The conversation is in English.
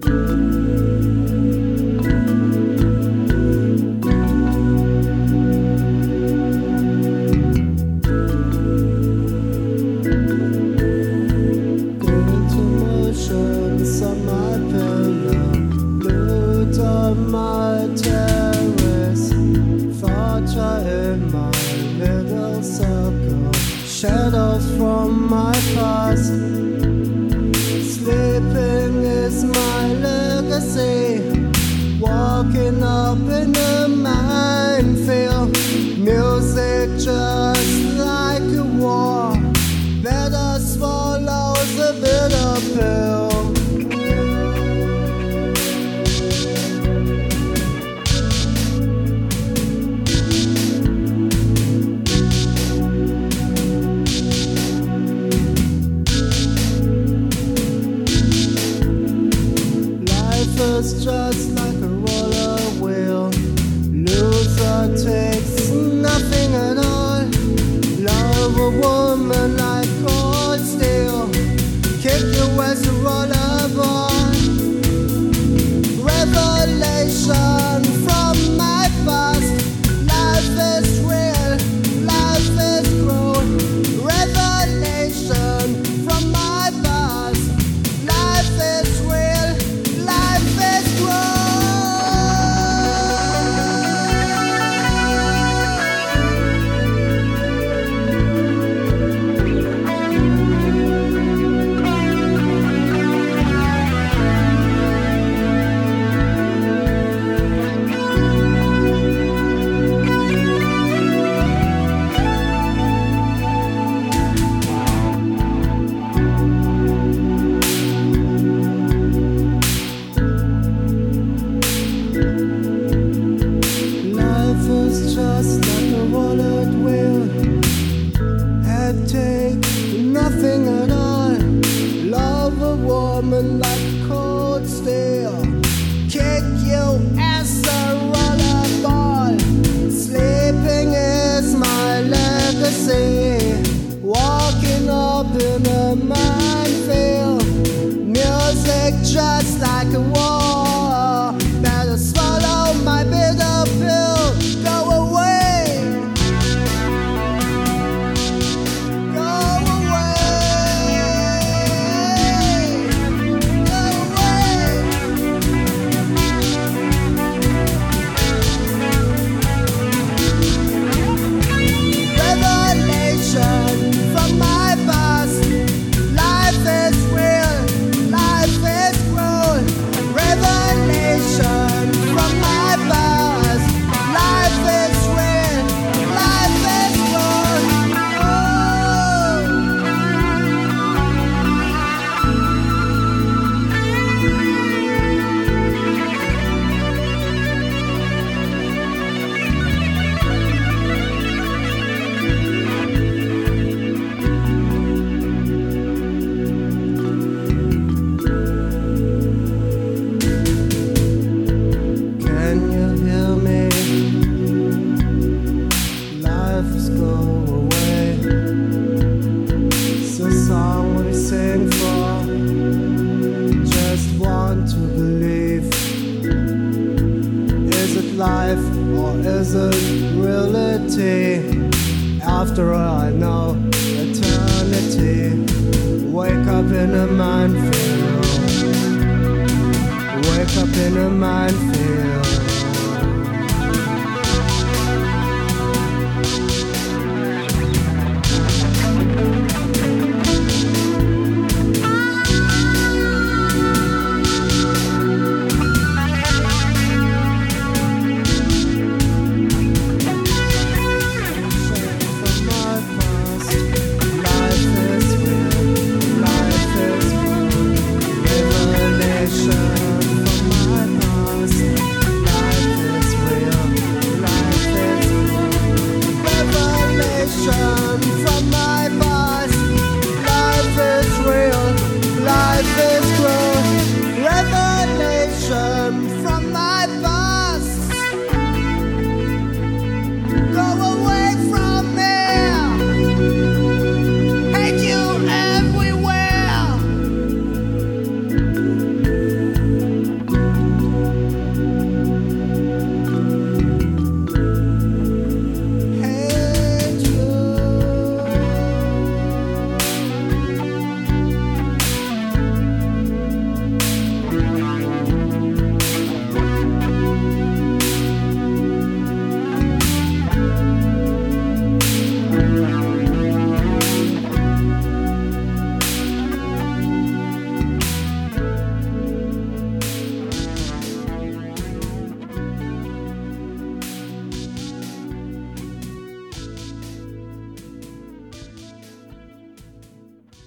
Shadows from my past. Sleeping is my legacy. Walking up in a minefield. Music just like a war. Better swallow the bitter pill. It's just like a roller wheel. Loser takes nothing at all. Love a woman like cold steel. Kick you as a rollerball. Revelation from my past. Life is real, life is cruel. Revelation from my past. Life is real. Just like a wallet wheel, had take nothing at all. Love a woman like cold steel. Kick you as a rollerball. Sleeping is my legacy. Walking up in a minefield. Music just like a war. Better swallow my bitter pill. Life or is it reality? After all I know, eternity. Wake up in a minefield. Wake up in a minefield.